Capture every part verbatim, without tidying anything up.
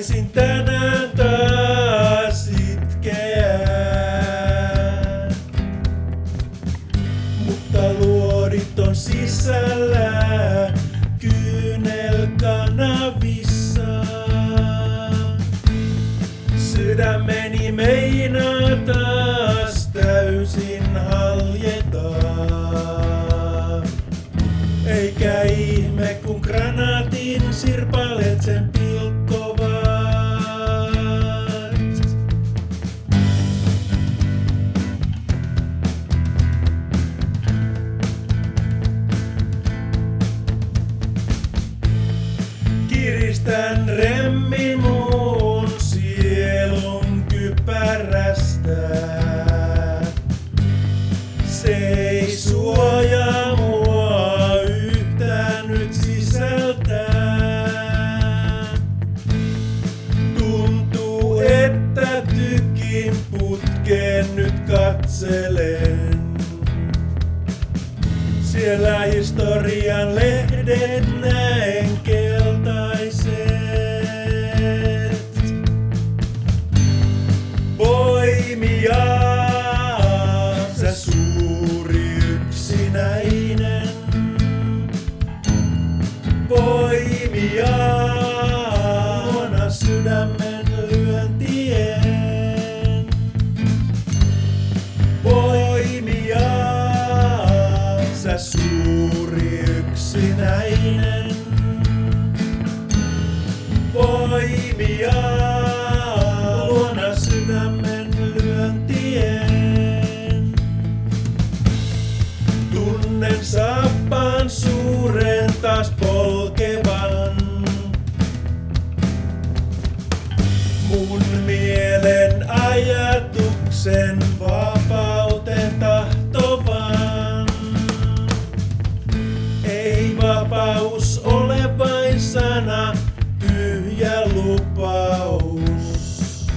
Taisin tänään taas itkeä, mutta luodit on sisällä kyynelkanavissa. Sydämeni meinaa taas täysin haljeta. Eikä ihme kun granaatin sirpaleet sen pilkkovat. Kiristän remmin mun sielun kypärästä. Se ei suojaa mua yhtään nyt sisältään. Tuntuu, että tykin putkeen nyt katselen. Siellä historian lehdet näen keltaiset. Poimia, sä suuri yksinäinen. Poimia, luona sydämen lyöntien. Poimia, sä suuri yksinäinen. Poimia, luona sydämen lyöntien. Tunnen saappaan suuren taas polkevan. Mun mielen ajatuksen vapauteen tahtovan. Ei vapaus ole vain sana, tyhjä lupaus.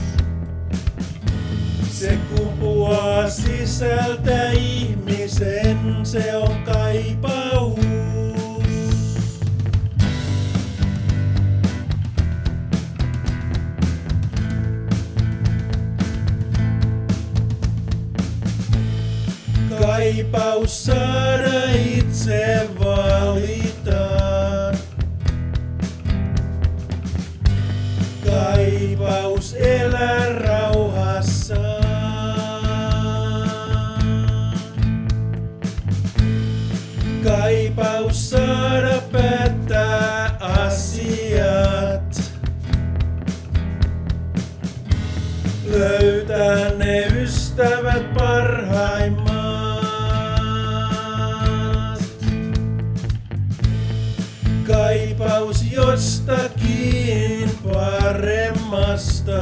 Se kumpuaa sisältä ihmisen, se on kaipaus. Kaipaus saada itse valita. Kaipaus elää rauhassa. Kaipaus saada päättää asiat. Löytää ne ystävät parhaimmat. Kaipaus jostakin paremmasta.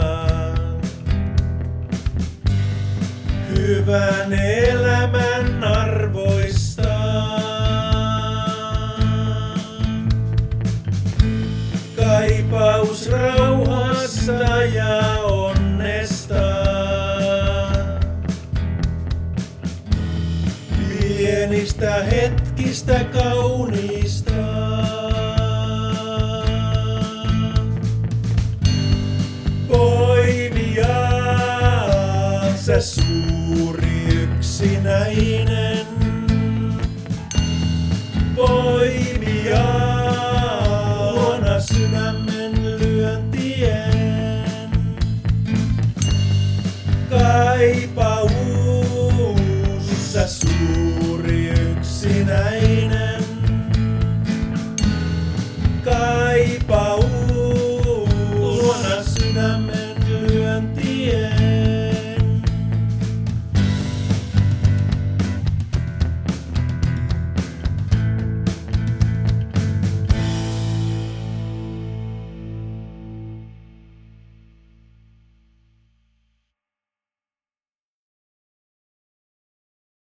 Hyvän elämän arvoista. Kaipaus rauhasta ja onnesta. Pienistä hetkistä kauniista. Poimia, sä suuri yksinäinen. Poimia, luona sydämen lyöntien. Kaipaus, sä suuri yksinäinen.